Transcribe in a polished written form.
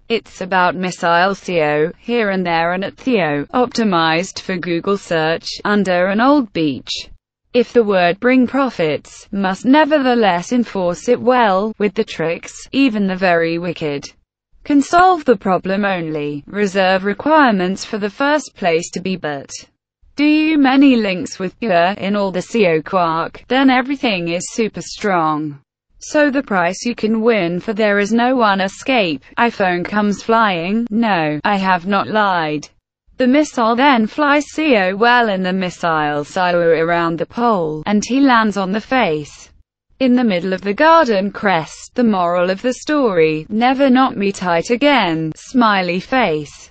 It's about missile SEO, here and there and at Theo, optimized for Google search, under an old beach. If the word bring profits, must nevertheless enforce it well, with the tricks, even the very wicked can solve the problem only. Reserve requirements for the first place to be but do you many links with in all the SEO quark, then everything is super strong. So the price you can win, for there is no one escape. iPhone comes flying. No, I have not lied. The missile then flies SEO well in the missile silo around the pole, and he lands on the face. In the middle of the garden crest. The moral of the story, never knock me tight again, smiley face.